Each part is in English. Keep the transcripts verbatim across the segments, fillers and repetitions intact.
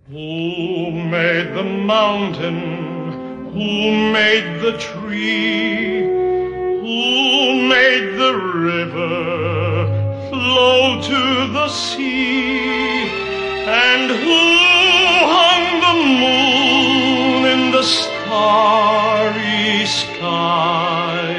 Who made the mountain? Who made the tree? Who made the river flow to the sea? And who hung the moon in the starry sky?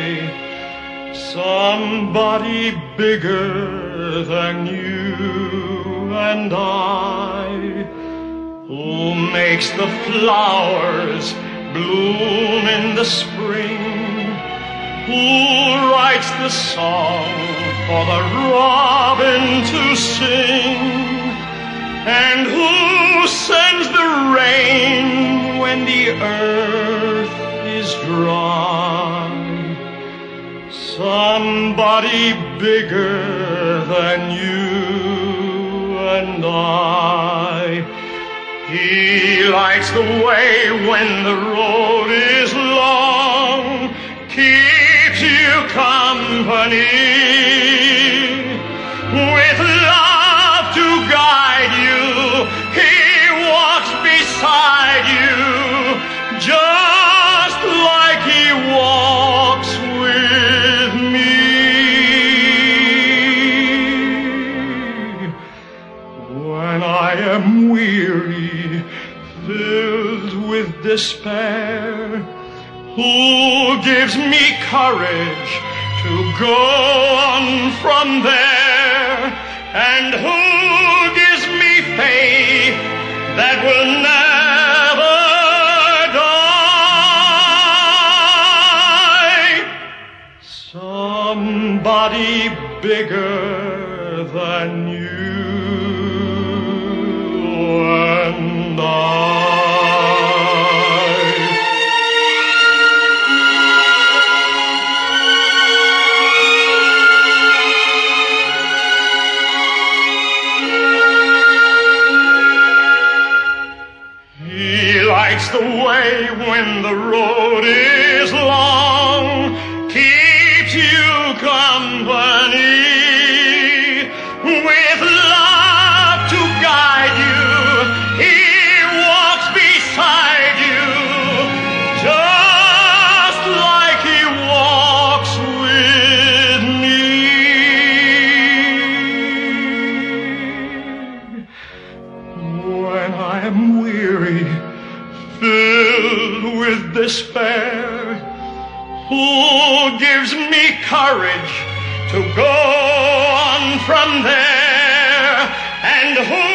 Somebody bigger than you and I. Who makes the flowers bloom in the spring? Who writes the song for the robin to sing? And who sends the rain when the earth is dry? Somebody bigger than you and I. He lights the way when the road is long, keeps you company, with love to guide you. He walks beside you, just like he walks with me. When I am weary, filled with despair, who gives me courage to go on from there? And who gives me faith that will never die? Somebody bigger than you and I. Lights the way when the road is long, keeps you company, with love to guide you. He walks beside you, just like he walks with me. When I am weary, filled with despair, who gives me courage to go on from there? And who